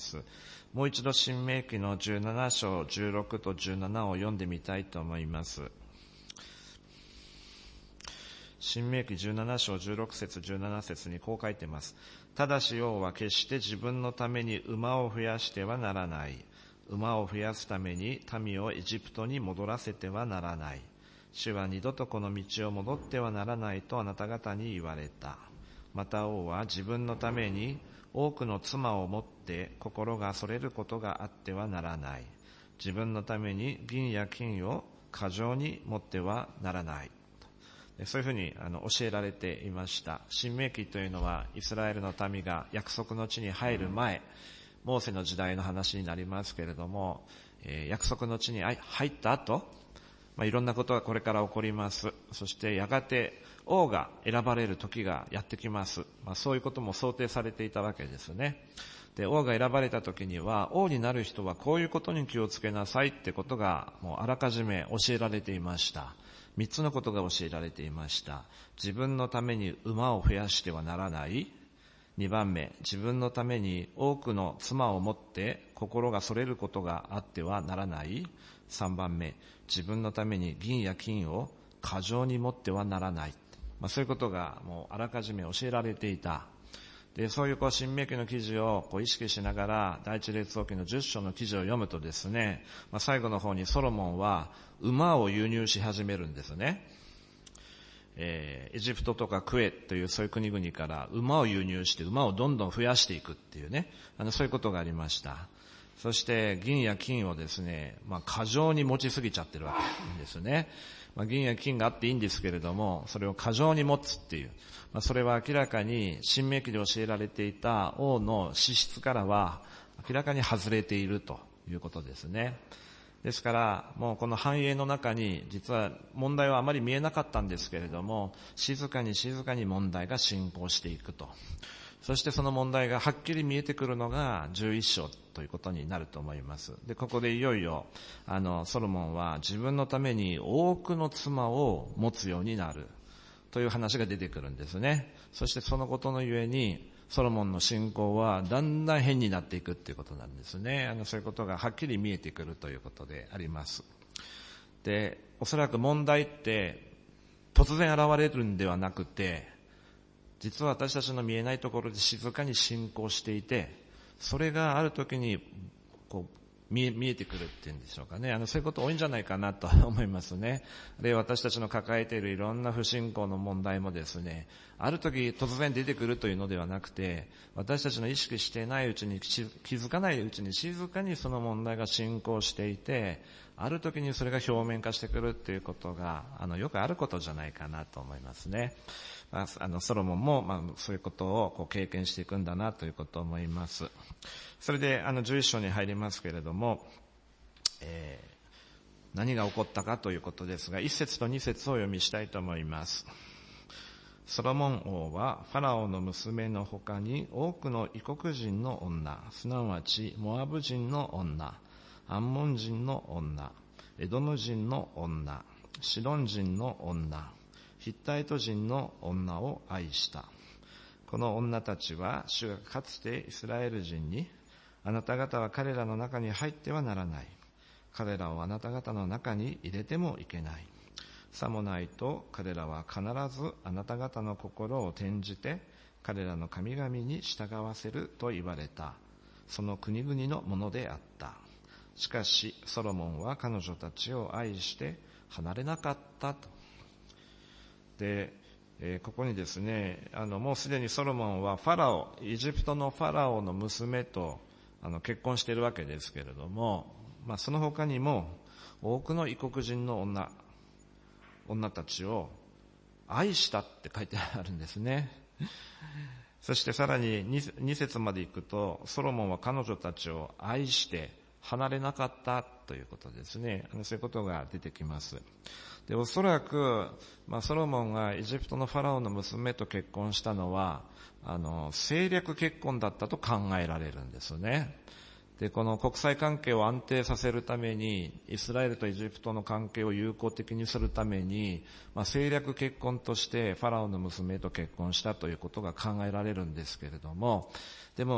。もう一度新明記の17章16と17を読んでみたいと思います。新明記17章16節17節にこう書いています。ただし王は決して自分のために馬を増やしてはならない。馬を増やすために民をエジプトに戻らせてはならない。主は二度とこの道を戻ってはならないとあなた方に言われた。また王は自分のために多くの妻を持って心がそれることがあってはならない。自分のために銀や金を過剰に持ってはならない。そういうふうに教えられていました。新明記というのはイスラエルの民が約束の地に入る前、モーセの時代の話になりますけれども、約束の地に入った後、いろんなことがこれから起こります。そしてやがて王が選ばれる時がやってきます。そういうことも想定されていたわけですね。で、王が選ばれた時には、王になる人はこういうことに気をつけなさいってことがもうあらかじめ教えられていました。3つのことが教えられていました。自分のために馬を増やしてはならない。2番目、自分のために多くの妻を持って心がそれることがあってはならない。3番目、自分のために銀や金を過剰に持ってはならない。そういうことがもうあらかじめ教えられていた。で、そういう新明記の記事を意識しながら、第一列王記の10章の記事を読むとですね、最後の方にソロモンは馬を輸入し始めるんですね。エジプトとかクエというそういう国々から馬を輸入して馬をどんどん増やしていくっていうね、そういうことがありました。そして銀や金をですね、過剰に持ちすぎちゃってるわけですね。銀や金があっていいんですけれども、それを過剰に持つっていう、それは明らかに新明記で教えられていた王の資質からは明らかに外れているということですね。ですからもうこの繁栄の中に実は問題はあまり見えなかったんですけれども、静かに静かに問題が進行していくと。そしてその問題がはっきり見えてくるのが11章ということになると思います。で、ここでいよいよソロモンは自分のために多くの妻を持つようになるという話が出てくるんですね。そしてそのことのゆえにソロモンの信仰はだんだん変になっていくっていうことなんですね。そういうことがはっきり見えてくるということであります。で、おそらく問題って突然現れるんではなくて、実は私たちの見えないところで静かに進行していて、それがある時に見えてくるっていうんでしょうかね。そういうこと多いんじゃないかなと思いますね。あるいは私たちの抱えているいろんな不信仰の問題もですね、ある時突然出てくるというのではなくて、私たちの意識していないうちに、気づかないうちに静かにその問題が進行していて、ある時にそれが表面化してくるっていうことがよくあることじゃないかなと思いますね。ソロモンもそういうことを経験していくんだなということを思います。それで11章に入りますけれども、何が起こったかということですが、1節と2節を読みしたいと思います。ソロモン王はファラオの娘の他に多くの異国人の女、すなわちモアブ人の女、アンモン人の女、エドム人の女、シドン人の女、ヒッタイト人の女を愛した。この女たちは主がかつてイスラエル人に、あなた方は彼らの中に入ってはならない。彼らをあなた方の中に入れてもいけない。さもないと彼らは必ずあなた方の心を転じて彼らの神々に従わせると言われた。その国々のものであった。しかしソロモンは彼女たちを愛して離れなかったと。で、ここにですね、もうすでにソロモンはエジプトのファラオの娘と結婚しているわけですけれども、その他にも多くの異国人の女たちを愛したって書いてあるんですね。そしてさらに 2節まで行くと、ソロモンは彼女たちを愛して離れなかったということですね。そういうことが出てきます。で、おそらく、ソロモンがエジプトのファラオの娘と結婚したのは、政略結婚だったと考えられるんですね。で、この国際関係を安定させるために、イスラエルとエジプトの関係を友好的にするために、政略結婚としてファラオの娘と結婚したということが考えられるんですけれども、でも、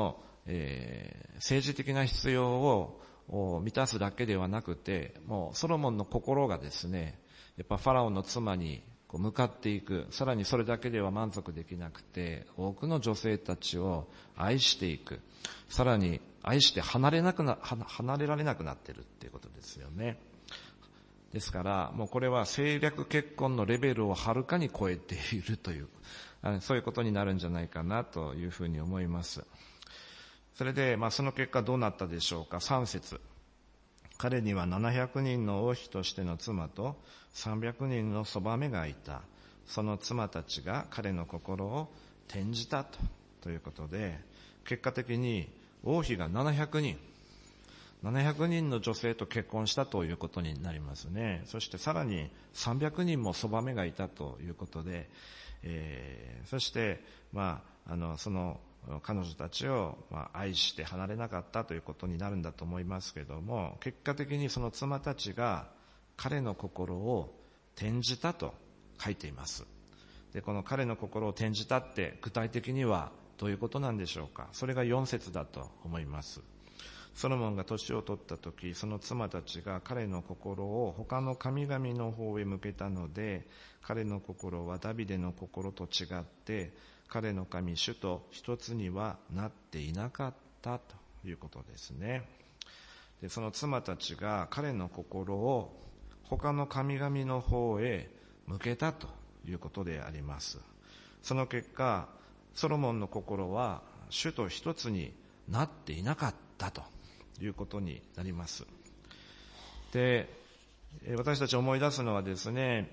政治的な必要を満たすだけではなくて、もうソロモンの心がですね、やっぱファラオの妻に向かっていく。さらにそれだけでは満足できなくて、多くの女性たちを愛していく。さらに愛して離れられなくなっているっていうことですよね。ですから、もうこれは政略結婚のレベルをはるかに超えているという、そういうことになるんじゃないかなというふうに思います。それで、その結果どうなったでしょうか。3節。彼には700人の王妃としての妻と300人のそばめがいた。その妻たちが彼の心を転じたということで、結果的に王妃が700人の女性と結婚したということになりますね。そしてさらに300人もそばめがいたということで、そして、その彼女たちを愛して離れなかったということになるんだと思いますけれども、結果的にその妻たちが彼の心を転じたと書いています。で、この彼の心を転じたって具体的にはどういうことなんでしょうか。それが4節だと思います。ソロモンが年を取った時、その妻たちが彼の心を他の神々の方へ向けたので、彼の心はダビデの心と違って彼の神主と一つにはなっていなかったということですね。で、その妻たちが彼の心を他の神々の方へ向けたということであります。その結果、ソロモンの心は主と一つになっていなかったということになります。で、私たち思い出すのはですね、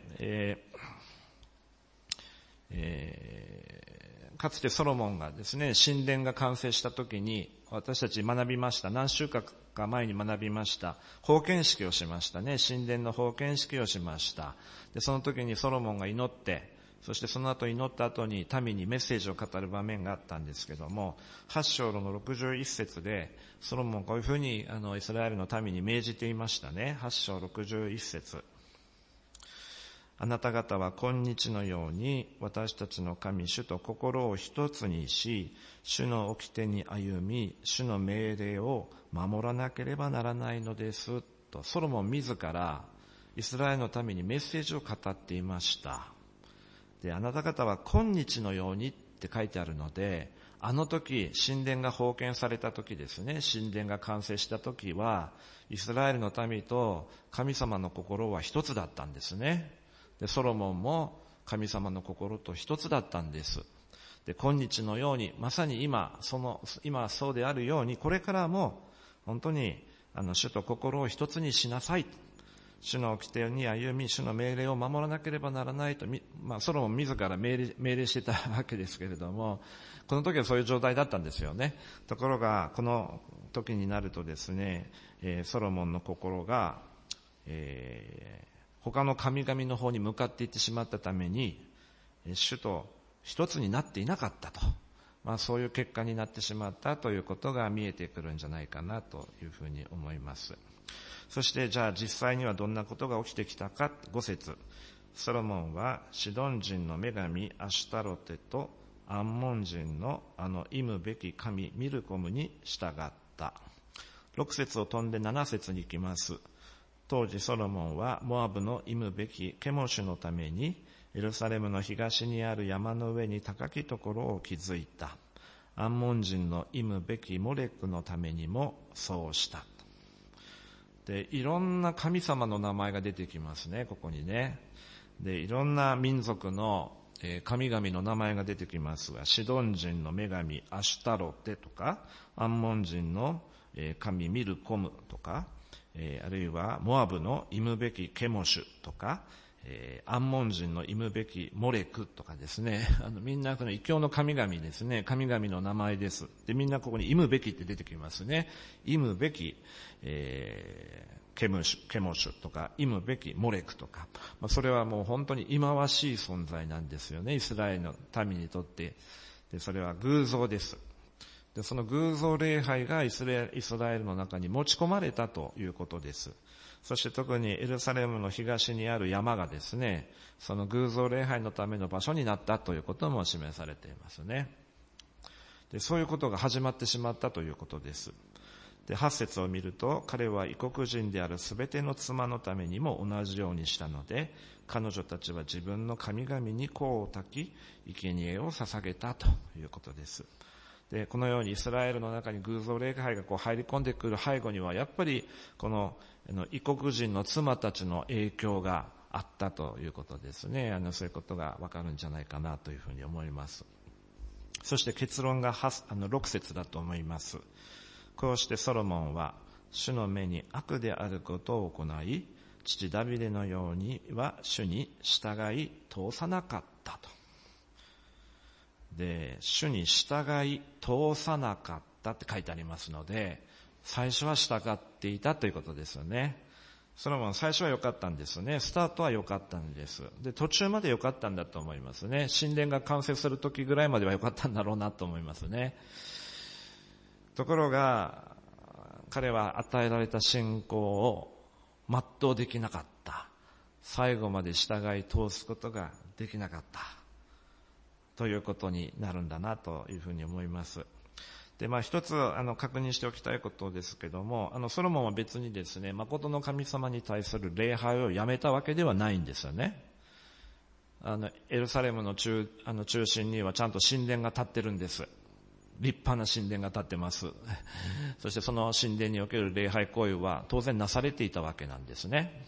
かつてソロモンがですね、神殿が完成した時に私たち学びました。何週間か前に学びました。封建式をしましたね。神殿の封建式をしました。で、その時にソロモンが祈って、そしてその後祈った後に民にメッセージを語る場面があったんですけども、8章の61節でソロモンこういうふうにイスラエルの民に命じていましたね。8章61節。あなた方は今日のように私たちの神主と心を一つにし、主の掟に歩み、主の命令を守らなければならないのですと、ソロモン自らイスラエルの民にメッセージを語っていました。で、あなた方は今日のようにって書いてあるので、あの時神殿が封建された時ですね、神殿が完成した時はイスラエルの民と神様の心は一つだったんですね。で、ソロモンも神様の心と一つだったんです。で、今日のように、まさに今そうであるように、これからも本当に主と心を一つにしなさい。主の掟に歩み、主の命令を守らなければならないと、ソロモン自ら命令してたわけですけれども、この時はそういう状態だったんですよね。ところが、この時になるとですね、ソロモンの心が、他の神々の方に向かっていってしまったために、主と一つになっていなかったと。そういう結果になってしまったということが見えてくるんじゃないかなというふうに思います。そしてじゃあ実際にはどんなことが起きてきたか。5節。ソロモンはシドン人の女神アシュタロテとアンモン人の忌むべき神ミルコムに従った。6節を飛んで7節に行きます。当時ソロモンはモアブの忌むべきケモシュのためにエルサレムの東にある山の上に高きところを築いた。アンモン人の忌むべきモレクのためにもそうした。で、いろんな神様の名前が出てきますね、ここにね。で、いろんな民族の神々の名前が出てきますが、シドン人の女神アシュタロテとか、アンモン人の神ミルコムとか、あるいはモアブの忌むべきケモシュとか、アンモン人の忌むべきモレクとかですね、みんなこの異教の神々ですね、神々の名前です。で、みんなここに忌むべきって出てきますね。忌むべき、ケモシュとか、忌むべきモレクとか、それはもう本当に忌まわしい存在なんですよね、イスラエルの民にとって。で、それは偶像です。で、その偶像礼拝がイスラエルの中に持ち込まれたということです。そして特にエルサレムの東にある山がですね、その偶像礼拝のための場所になったということも示されていますね。 で、そういうことが始まってしまったということです。で、8節を見ると、彼は異国人であるすべての妻のためにも同じようにしたので、彼女たちは自分の神々に香を焚き、生贄を捧げたということです。で、このようにイスラエルの中に偶像礼拝が入り込んでくる背後には、やっぱりこの異国人の妻たちの影響があったということですね。そういうことがわかるんじゃないかなというふうに思います。そして結論が6節だと思います。こうしてソロモンは主の目に悪であることを行い、父ダビデのようには主に従い通さなかったと。で、主に従い通さなかったって書いてありますので、最初は従っていたということですよね。ソロモン最初は良かったんですね。スタートは良かったんです。で、途中まで良かったんだと思いますね。神殿が完成する時ぐらいまでは良かったんだろうなと思いますね。ところが、彼は与えられた信仰を全うできなかった。最後まで従い通すことができなかった。ということになるんだなというふうに思います。で、一つ確認しておきたいことですけども、ソロモンは別にですね、誠の神様に対する礼拝をやめたわけではないんですよね。エルサレムの中心にはちゃんと神殿が建ってるんです。立派な神殿が建ってます。そしてその神殿における礼拝行為は当然なされていたわけなんですね。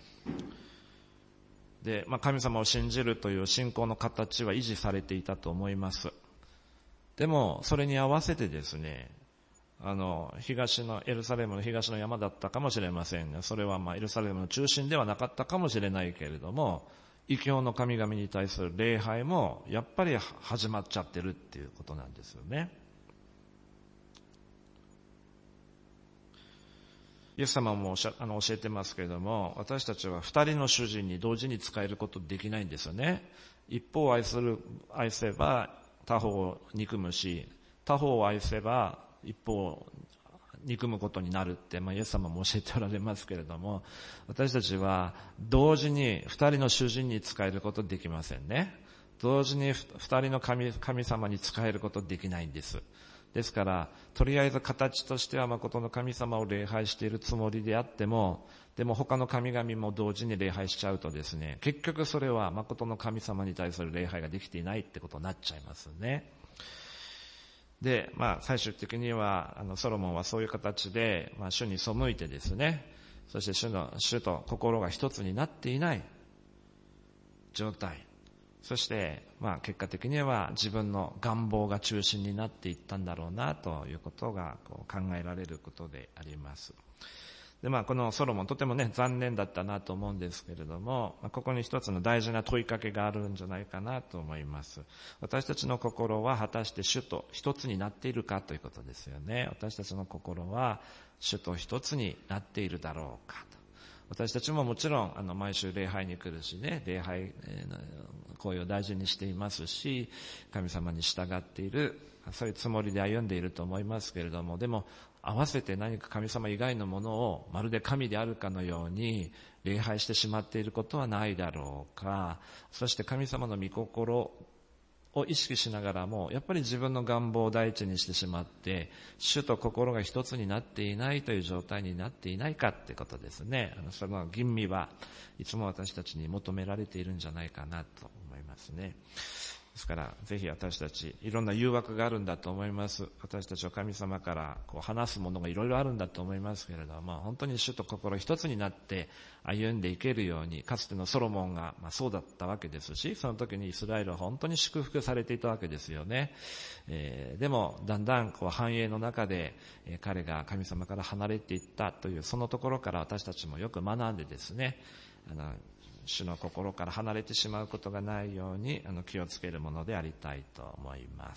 で、神様を信じるという信仰の形は維持されていたと思います。でも、それに合わせてですね、エルサレムの東の山だったかもしれませんが、それはエルサレムの中心ではなかったかもしれないけれども、異教の神々に対する礼拝もやっぱり始まっちゃってるっていうことなんですよね。イエス様も教えてますけれども、私たちは二人の主人に同時に仕えることできないんですよね。一方を愛せば他方を憎むし、他方を愛せば一方を憎むことになるって、イエス様も教えておられますけれども、私たちは同時に二人の主人に仕えることできませんね。同時に二人の神様に仕えることできないんです。ですから、とりあえず形としては誠の神様を礼拝しているつもりであっても、でも他の神々も同時に礼拝しちゃうとですね、結局それは誠の神様に対する礼拝ができていないってことになっちゃいますね。で、最終的には、ソロモンはそういう形で、主に背いてですね、そして主と心が一つになっていない状態。そして、結果的には自分の願望が中心になっていったんだろうなということが考えられることであります。で、このソロモンとてもね、残念だったなと思うんですけれども、ここに一つの大事な問いかけがあるんじゃないかなと思います。私たちの心は果たして主と一つになっているかということですよね。私たちの心は主と一つになっているだろうかと。私たちももちろん毎週礼拝に来るしね、礼拝行為を大事にしていますし、神様に従っている、そういうつもりで歩んでいると思いますけれども、でも合わせて何か神様以外のものをまるで神であるかのように礼拝してしまっていることはないだろうか。そして神様の御心を意識しながらも、やっぱり自分の願望を第一にしてしまって、主と心が一つになっていないという状態になっていないかってことですね。その吟味はいつも私たちに求められているんじゃないかなと思いますね。ですから、ぜひ私たち、いろんな誘惑があるんだと思います。私たちは神様から話すものがいろいろあるんだと思いますけれども、本当に主と心一つになって歩んでいけるように、かつてのソロモンがそうだったわけですし、その時にイスラエルは本当に祝福されていたわけですよね。でも、だんだん繁栄の中で、彼が神様から離れていったという、そのところから私たちもよく学んでですね、主の心から離れてしまうことがないように気をつけるものでありたいと思います。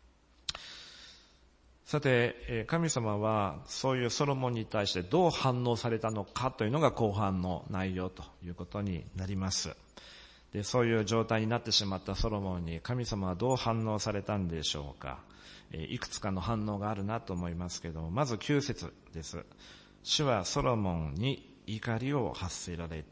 さて、神様はそういうソロモンに対してどう反応されたのかというのが後半の内容ということになります。で、そういう状態になってしまったソロモンに神様はどう反応されたんでしょうか。いくつかの反応があるなと思いますけども、まず9節です。主はソロモンに怒りを発せられた。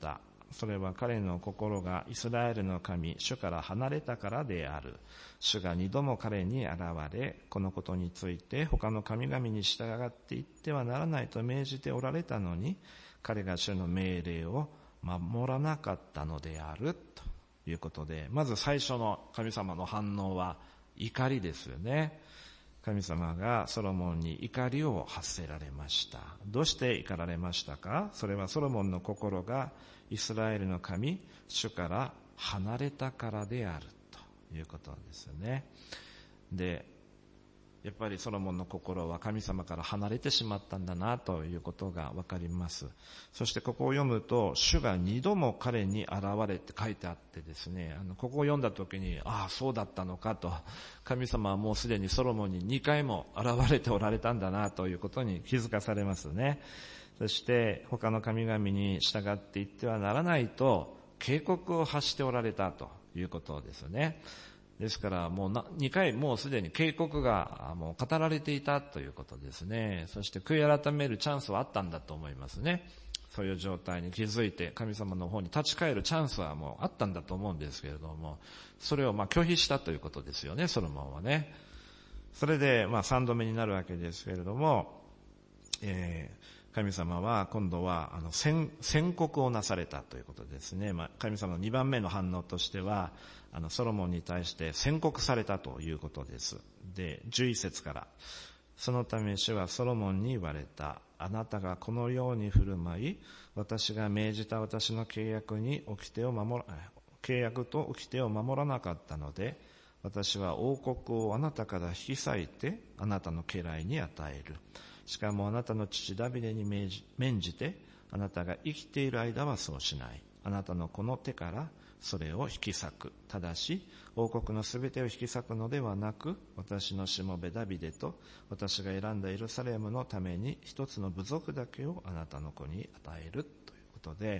それは彼の心がイスラエルの神、主から離れたからである。主が2度も彼に現れ、このことについて他の神々に従っていってはならないと命じておられたのに、彼が主の命令を守らなかったのであるということで、まず最初の神様の反応は怒りですよね。神様がソロモンに怒りを発せられました。どうして怒られましたか？それはソロモンの心がイスラエルの神、主から離れたからであるということですよね。で、やっぱりソロモンの心は神様から離れてしまったんだなということがわかります。そしてここを読むと、主が2度も彼に現れって書いてあってですね、ここを読んだ時に、そうだったのかと、神様はもうすでにソロモンに2回も現れておられたんだなということに気づかされますね。そして他の神々に従っていってはならないと警告を発しておられたということですよね。ですからもう2回もうすでに警告がもう語られていたということですね。そして悔い改めるチャンスはあったんだと思いますね。そういう状態に気づいて神様の方に立ち返るチャンスはもうあったんだと思うんですけれども、それを拒否したということですよね、ソロモンはね。それで3度目になるわけですけれども、神様は今度は宣告をなされたということですね。神様の2番目の反応としてはソロモンに対して宣告されたということです。で、11節から、そのため主はソロモンに言われた。あなたがこのように振る舞い、私が命じた私の契約と掟を守らなかったので、私は王国をあなたから引き裂いてあなたの家来に与える。しかもあなたの父ダビデに免じて、あなたが生きている間はそうしない。あなたのこの手からそれを引き裂く。ただし、王国のすべてを引き裂くのではなく、私のしもべダビデと私が選んだエルサレムのために一つの部族だけをあなたの子に与えるということで、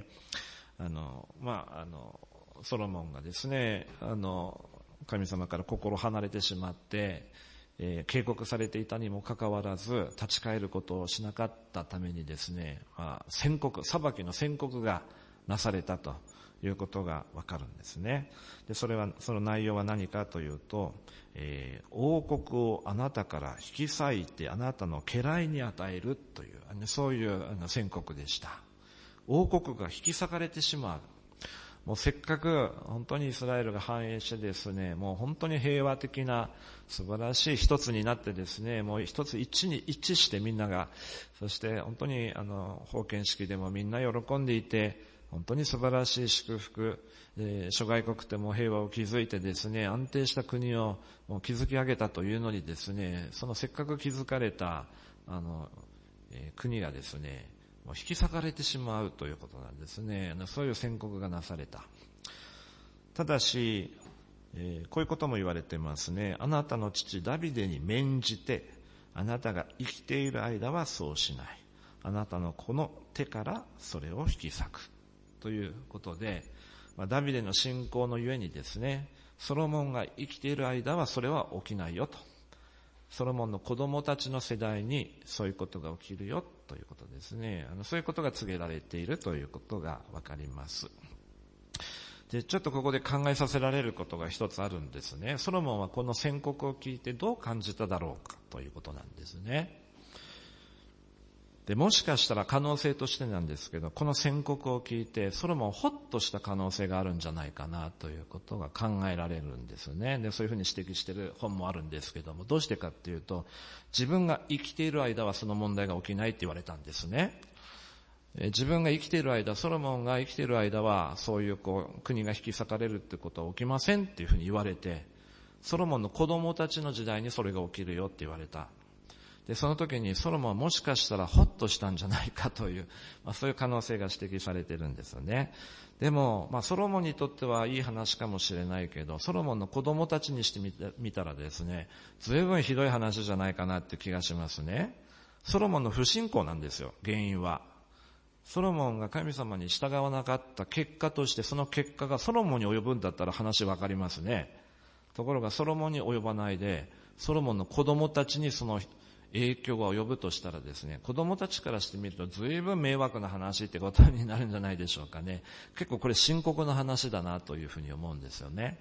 ソロモンがですね、神様から心離れてしまって、警告されていたにもかかわらず立ち返ることをしなかったためにですね、裁きの宣告がなされたということがわかるんですね。で、その内容は何かというと、王国をあなたから引き裂いてあなたの家来に与えるという、そういう宣告でした。王国が引き裂かれてしまう。もうせっかく本当にイスラエルが繁栄してですね、もう本当に平和的な素晴らしい一つになってですね、もう一つ一致してみんなが、そして本当に封建式でもみんな喜んでいて、本当に素晴らしい祝福、諸外国でも平和を築いてですね、安定した国をもう築き上げたというのにですね、そのせっかく築かれた国がですね、引き裂かれてしまうということなんですね。そういう宣告がなされた。ただし、こういうことも言われてますね。あなたの父ダビデに免じて、あなたが生きている間はそうしない。あなたのこの手からそれを引き裂く。ということで、ダビデの信仰のゆえにですね、ソロモンが生きている間はそれは起きないよと。ソロモンの子供たちの世代にそういうことが起きるよということですね。そういうことが告げられているということがわかります。で、ちょっとここで考えさせられることが一つあるんですね。ソロモンはこの宣告を聞いてどう感じただろうかということなんですね。で、もしかしたら可能性としてなんですけど、この宣告を聞いてソロモンほっとした可能性があるんじゃないかなということが考えられるんですね。で、そういうふうに指摘している本もあるんですけども、どうしてかっていうと、自分が生きている間はその問題が起きないって言われたんですね。自分が生きている間、ソロモンが生きている間はそういう国が引き裂かれるってことは起きませんっていうふうに言われて、ソロモンの子供たちの時代にそれが起きるよって言われた。で、その時にソロモンはもしかしたらホッとしたんじゃないかという、そういう可能性が指摘されているんですよね。でも、ソロモンにとってはいい話かもしれないけど、ソロモンの子供たちにしてみたらですね、ずいぶんひどい話じゃないかなって気がしますね。ソロモンの不信仰なんですよ、原因は。ソロモンが神様に従わなかった結果として、その結果がソロモンに及ぶんだったら話わかりますね。ところがソロモンに及ばないで、ソロモンの子供たちにその影響が及ぶとしたらですね、子供たちからしてみると随分迷惑な話ってことになるんじゃないでしょうかね。結構これ深刻な話だなというふうに思うんですよね。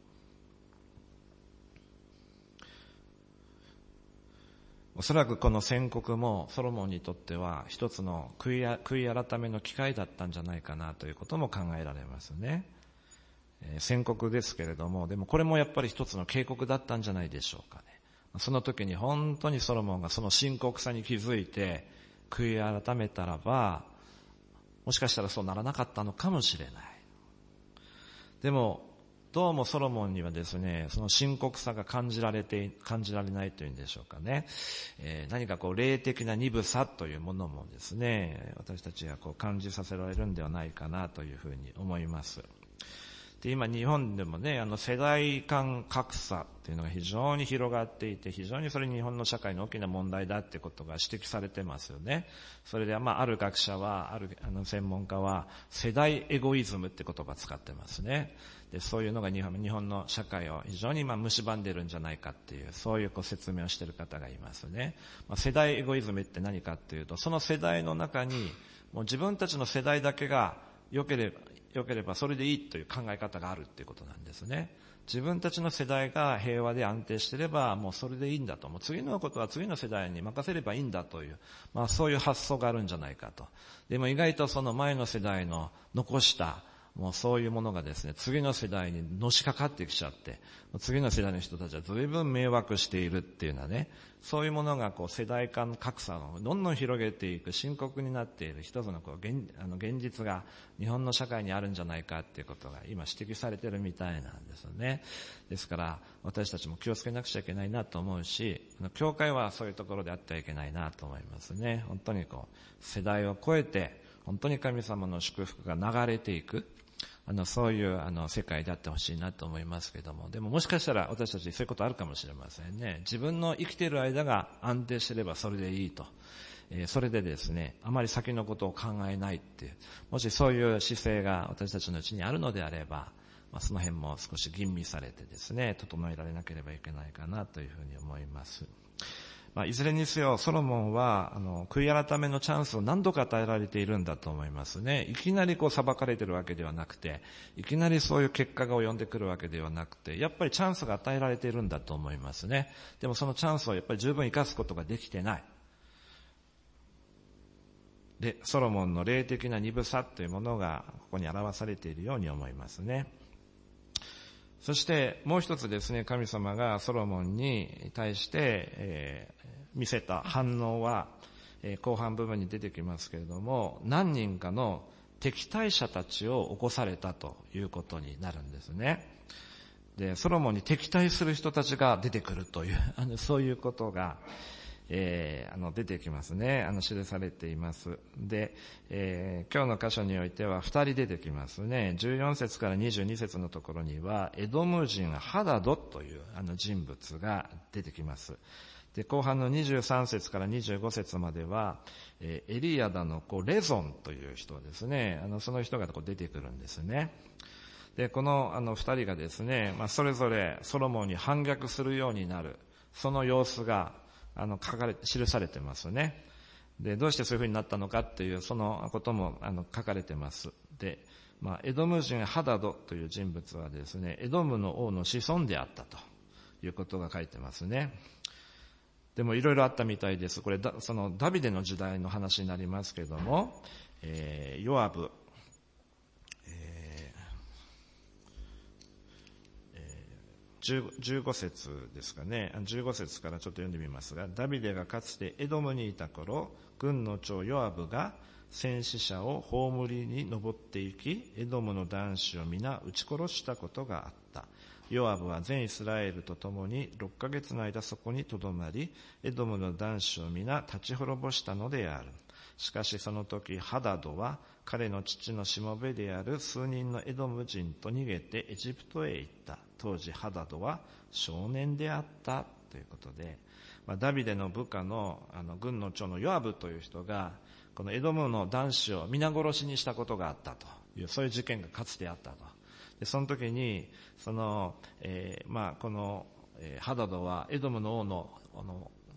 おそらくこの宣告もソロモンにとっては一つの悔い改めの機会だったんじゃないかなということも考えられますね。宣告ですけれども、でもこれもやっぱり一つの警告だったんじゃないでしょうかね。その時に本当にソロモンがその深刻さに気づいて悔い改めたらば、もしかしたらそうならなかったのかもしれない。でもどうもソロモンにはですね、その深刻さが感じられないというんでしょうかね。何かこう霊的な鈍さというものもですね、私たちがこう感じさせられるんではないかなというふうに思います。で、今日本でもね、世代間格差っていうのが非常に広がっていて、非常にそれ日本の社会の大きな問題だってことが指摘されてますよね。それである学者は、ある専門家は世代エゴイズムって言葉を使ってますね。で、そういうのが日本の社会を非常に蝕んでるんじゃないかっていう、そういう説明をしている方がいますね。世代エゴイズムって何かっていうと、その世代の中にもう自分たちの世代だけが良ければそれでいいという考え方があるっていうことなんですね。自分たちの世代が平和で安定していればもうそれでいいんだと、もう次のことは次の世代に任せればいいんだという、そういう発想があるんじゃないかと。でも意外とその前の世代の残したもうそういうものがですね、次の世代にのしかかってきちゃって、次の世代の人たちは随分迷惑しているっていうのはね、そういうものがこう世代間格差をどんどん広げていく深刻になっている一つのこう現実が日本の社会にあるんじゃないかっていうことが今指摘されているみたいなんですよね。ですから私たちも気をつけなくちゃいけないなと思うし、教会はそういうところであってはいけないなと思いますね。本当にこう世代を超えて本当に神様の祝福が流れていく、そういう世界であってほしいなと思いますけども、でももしかしたら私たちそういうことあるかもしれませんね。自分の生きている間が安定していればそれでいいと、それでですね、あまり先のことを考えないっていう、もしそういう姿勢が私たちのうちにあるのであれば、その辺も少し吟味されてですね、整えられなければいけないかなというふうに思います。いずれにせよソロモンは悔い改めのチャンスを何度か与えられているんだと思いますね。いきなり裁かれているわけではなくて、いきなりそういう結果が及んでくるわけではなくて、やっぱりチャンスが与えられているんだと思いますね。でもそのチャンスをやっぱり十分生かすことができてない。で、ソロモンの霊的な鈍さというものがここに表されているように思いますね。そしてもう一つですね、神様がソロモンに対して、見せた反応は、後半部分に出てきますけれども、何人かの敵対者たちを起こされたということになるんですね。で、ソロモンに敵対する人たちが出てくるというそういうことが出てきますね。記されています。で、今日の箇所においては2人出てきますね。14節から22節のところには、エドム人ハダドという人物が出てきます。で、後半の23節から25節までは、エリヤダのレゾンという人ですね。その人が出てくるんですね。で、この2人がですね、それぞれソロモンに反逆するようになる、その様子が記されてますね。で、どうしてそういうふうになったのかっていうそのことも書かれてます。で、エドム人ハダドという人物はですね、エドムの王の子孫であったということが書いてますね。でもいろいろあったみたいです。これそのダビデの時代の話になりますけれども、ヨアブ、15節ですかね。15節からちょっと読んでみますが、ダビデがかつてエドムにいた頃、軍の長ヨアブが戦死者を葬りに登って行き、エドムの男子を皆撃ち殺したことがあった。ヨアブは全イスラエルと共に6ヶ月の間そこにとどまり、エドムの男子を皆立ち滅ぼしたのである。しかしその時ハダドは彼の父のしもべである数人のエドム人と逃げてエジプトへ行った。当時ハダドは少年であったということで、ダビデの部下の軍の長のヨアブという人がこのエドムの男子を皆殺しにしたことがあったという、そういう事件がかつてあったと。で、その時にこのハダドはエドムの王の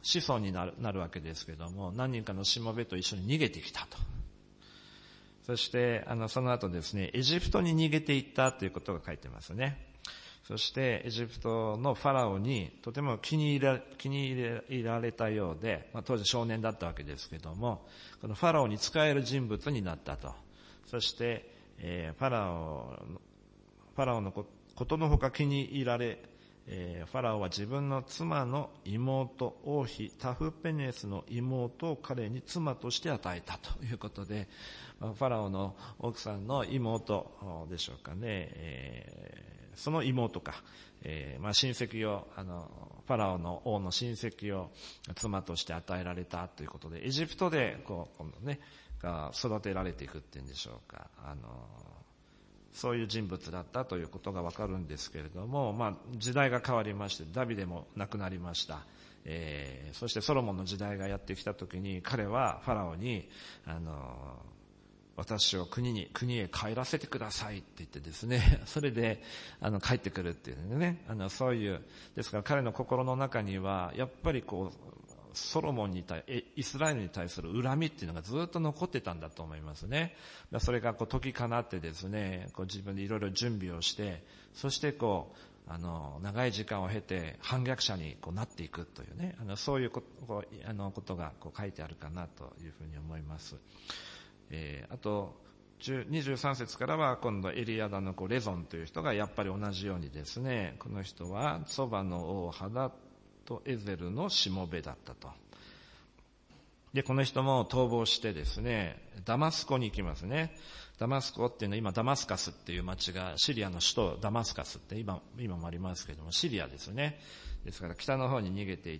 子孫になるわけですけども、何人かのしもべと一緒に逃げてきたと。そしてその後ですね、エジプトに逃げていったということが書いてますね。そしてエジプトのファラオにとても気に入られたようで、当時少年だったわけですけども、このファラオに仕える人物になったと。そして、ファラオのことのほか気に入られ、ファラオは自分の妻の妹、王妃タフペネスの妹を彼に妻として与えたということで、ファラオの奥さんの妹でしょうかね、その妹か、親戚をファラオの王の親戚を妻として与えられたということで、エジプトで今度ね育てられていくっていうんでしょうか、そういう人物だったということがわかるんですけれども、時代が変わりまして、ダビデも亡くなりました。そしてソロモンの時代がやってきたときに、彼はファラオに、私を国へ帰らせてくださいって言ってですね、それで、帰ってくるっていうね、そういう、ですから彼の心の中には、やっぱりソロモンイスラエルに対する恨みっていうのがずっと残ってたんだと思いますね。それが時かなってですね、自分でいろいろ準備をして、そして長い時間を経て反逆者になっていくというね、そういうことが書いてあるかなというふうに思います。あと、23節からは今度エリアダのレゾンという人がやっぱり同じようにですね、この人はソバの王ハダとエゼルのしもべだったと。で、この人も逃亡してですね、ダマスコに行きますね。ダマスコっていうのは今ダマスカスっていう町が、シリアの首都ダマスカスって今もありますけども、シリアですね。ですから北の方に逃げていって、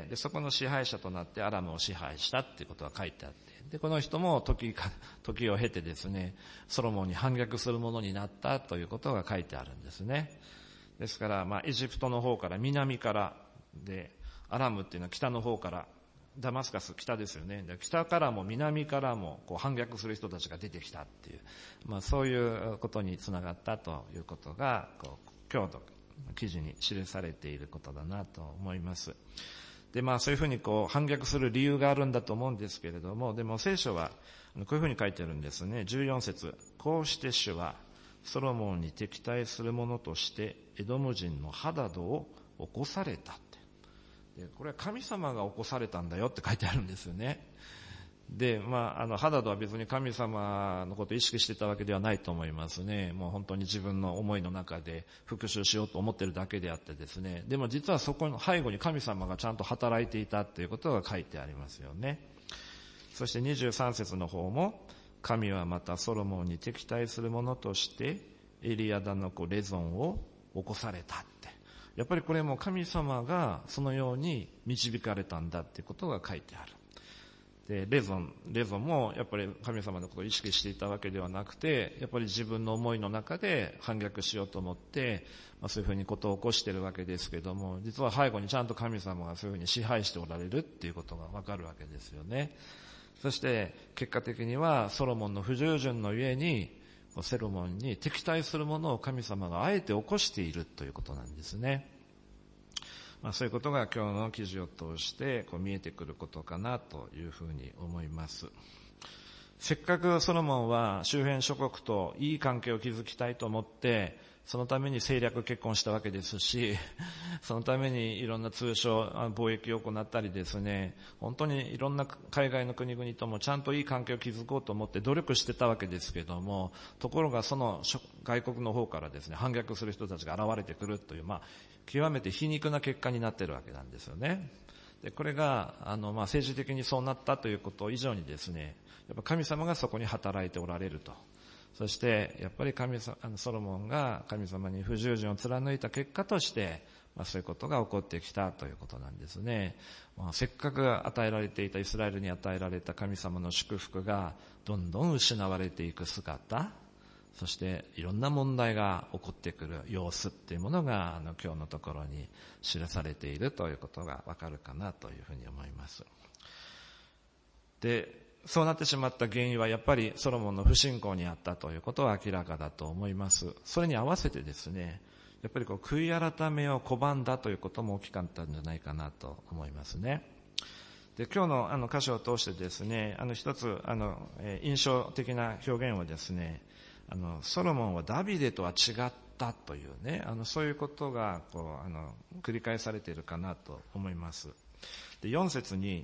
で、そこの支配者となってアラムを支配したっていうことが書いてあって、で、この人も時を経てですね、ソロモンに反逆するものになったということが書いてあるんですね。ですから、エジプトの方から南からで、アラムっていうのは北の方から、ダマスカス北ですよね。北からも南からも反逆する人たちが出てきたっていう、そういうことにつながったということが、今日の記事に記されていることだなと思います。で、そういうふうに反逆する理由があるんだと思うんですけれども、でも聖書はこういうふうに書いてあるんですね。14節、こうして主はソロモンに敵対する者としてエドム人のハダドを起こされたって。で、これは神様が起こされたんだよって書いてあるんですよね。で、ハダドは別に神様のことを意識してたわけではないと思いますね。もう本当に自分の思いの中で復讐しようと思ってるだけであってですね。でも実はそこの背後に神様がちゃんと働いていたっていうことが書いてありますよね。そして23節の方も、神はまたソロモンに敵対する者としてエリアダの子レゾンを起こされたって。やっぱりこれも神様がそのように導かれたんだってことが書いてある。で、レゾンもやっぱり神様のことを意識していたわけではなくて、やっぱり自分の思いの中で反逆しようと思って、そういうふうにことを起こしているわけですけども、実は背後にちゃんと神様がそういうふうに支配しておられるっていうことがわかるわけですよね。そして結果的にはソロモンの不従順のゆえに、ソロモンに敵対するものを神様があえて起こしているということなんですね。そういうことが今日の記事を通して見えてくることかなというふうに思います。せっかくソロモンは周辺諸国といい関係を築きたいと思って、そのために政略結婚したわけですし、そのためにいろんな通商、貿易を行ったりですね、本当にいろんな海外の国々ともちゃんといい関係を築こうと思って努力してたわけですけども、ところがその外国の方からですね、反逆する人たちが現れてくるという、極めて皮肉な結果になっているわけなんですよね。で、これが政治的にそうなったということ以上にですね、やっぱ神様がそこに働いておられると。そしてやっぱりソロモンが神様に不従順を貫いた結果として、そういうことが起こってきたということなんですね。せっかく与えられていたイスラエルに与えられた神様の祝福がどんどん失われていく姿、そしていろんな問題が起こってくる様子っていうものが今日のところに記されているということがわかるかなというふうに思います。で、そうなってしまった原因はやっぱりソロモンの不信仰にあったということは明らかだと思います。それに合わせてですね、やっぱり悔い改めを拒んだということも大きかったんじゃないかなと思いますね。 で、今日の箇所を通してですね、一つ印象的な表現をですね、ソロモンはダビデとは違ったというね、そういうことが繰り返されているかなと思います。で、4節に、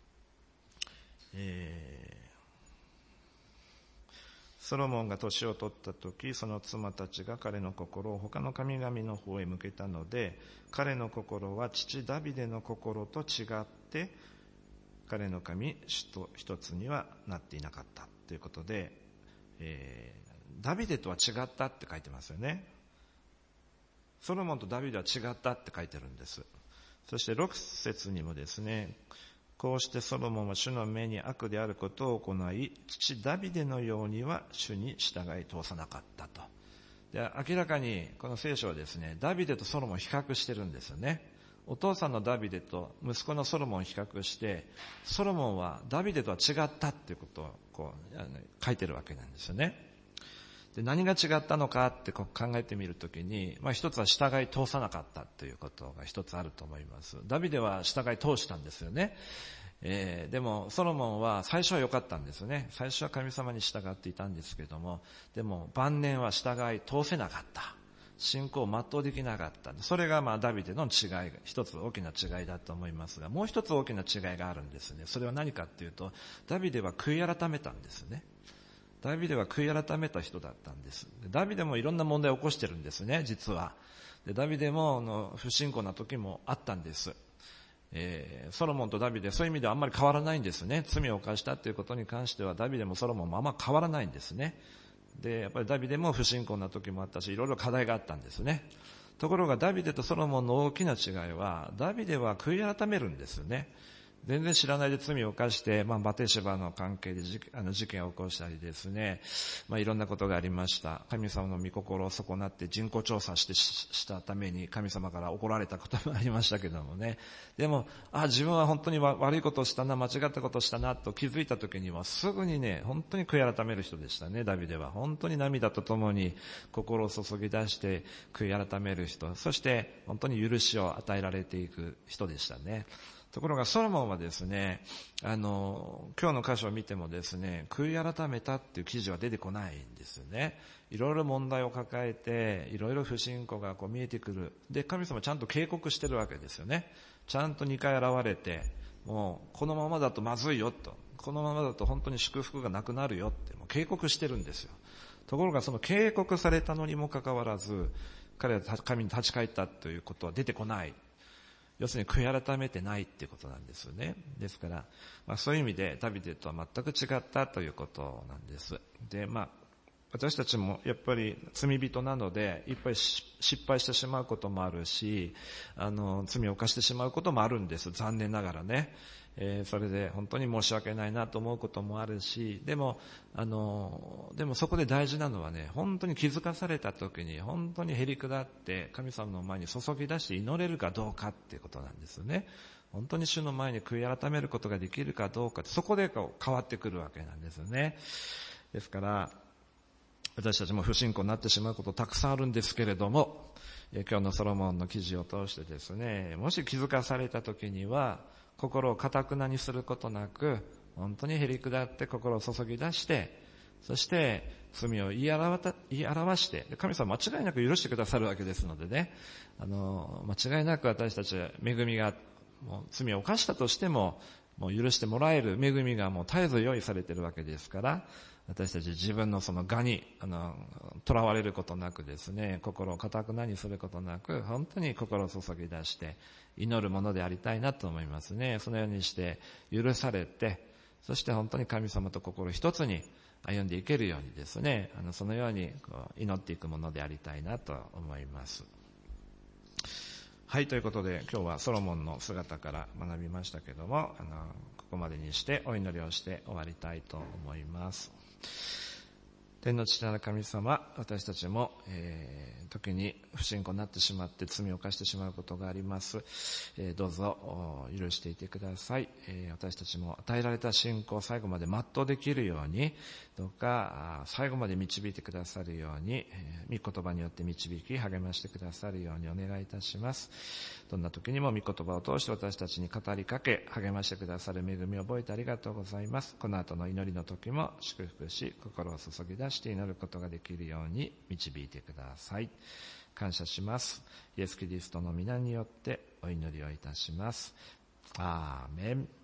ソロモンが年を取った時、その妻たちが彼の心を他の神々の方へ向けたので、彼の心は父ダビデの心と違って、彼の神主と一つにはなっていなかったということで、ダビデとは違ったって書いてますよね。ソロモンとダビデは違ったって書いてるんです。そして6節にもですね、こうしてソロモンは主の目に悪であることを行い、父ダビデのようには主に従い通さなかったと。で、明らかにこの聖書はですね、ダビデとソロモンを比較してるんですよね。お父さんのダビデと息子のソロモンを比較して、ソロモンはダビデとは違ったっていうことを書いてるわけなんですよね。で、何が違ったのかって考えてみるときに、一つは従い通さなかったということが一つあると思います。ダビデは従い通したんですよね。でもソロモンは最初は良かったんですよね。最初は神様に従っていたんですけども、でも晩年は従い通せなかった。信仰を全うできなかった。それがダビデの違い、一つ大きな違いだと思いますが、もう一つ大きな違いがあるんですね。それは何かっていうと、ダビデは悔い改めたんですね。ダビデは悔い改めた人だったんです。ダビデもいろんな問題を起こしてるんですね、実は。で、ダビデも不信仰な時もあったんです。ソロモンとダビデ、そういう意味ではあんまり変わらないんですね。罪を犯したということに関してはダビデもソロモンもあんま変わらないんですね。で、やっぱりダビデも不信仰な時もあったし、いろいろ課題があったんですね。ところがダビデとソロモンの大きな違いは、ダビデは悔い改めるんですよね。全然知らないで罪を犯して、バテシバの関係で事件を起こしたりですね、いろんなことがありました。神様の御心を損なって人口調査したために神様から怒られたこともありましたけどもね。でも、自分は本当に悪いことをしたな、間違ったことをしたなと気づいた時にはすぐにね、本当に悔い改める人でしたね、ダビデは。本当に涙とともに心を注ぎ出して悔い改める人、そして本当に許しを与えられていく人でしたね。ところがソロモンはですね、今日の箇所を見てもですね、悔い改めたっていう記事は出てこないんですよね。いろいろ問題を抱えて、いろいろ不信仰が見えてくる。で、神様ちゃんと警告してるわけですよね。ちゃんと2回現れて、もうこのままだとまずいよと。このままだと本当に祝福がなくなるよってもう警告してるんですよ。ところがその警告されたのにもかかわらず、彼は神に立ち返ったということは出てこない。要するに悔い改めてないっていうことなんですよね。ですから、そういう意味でダビデとは全く違ったということなんです。で、私たちもやっぱり罪人なので、いっぱい失敗してしまうこともあるし、罪を犯してしまうこともあるんです。残念ながらね。それで本当に申し訳ないなと思うこともあるし、でもそこで大事なのはね、本当に気づかされた時に本当にへり下って神様の前に注ぎ出して祈れるかどうかっていうことなんですよね。本当に主の前に悔い改めることができるかどうか、そこで変わってくるわけなんですよね。ですから、私たちも不信仰になってしまうことたくさんあるんですけれども、今日のソロモンの記事を通してですね、もし気づかされた時には、心を堅くなにすることなく、本当にへり下って心を注ぎ出して、そして罪を言い表して、神様間違いなく許してくださるわけですのでね、間違いなく私たちは恵みが、もう罪を犯したとしても、もう許してもらえる恵みがもう絶えず用意されているわけですから、私たち自分のその我に囚われることなくですね、心を堅くなにすることなく、本当に心を注ぎ出して祈るものでありたいなと思いますね。そのようにして許されて、そして本当に神様と心一つに歩んでいけるようにですね、そのように祈っていくものでありたいなと思います。はい、ということで今日はソロモンの姿から学びましたけども、ここまでにしてお祈りをして終わりたいと思います。 天の父なる神様、私たちも、時に不信仰になってしまって罪を犯してしまうことがあります。どうぞ許していてください。私たちも与えられた信仰を最後まで全うできるように、どうか最後まで導いてくださるように、御言葉によって導き励ましてくださるようにお願いいたします。どんな時にも御言葉を通して私たちに語りかけ励ましてくださる恵みを覚えてありがとうございます。この後の祈りの時も祝福し、心を注ぎ出して祈ることができるように導いてください。感謝します。イエス・キリストの皆によってお祈りをいたします。アーメン。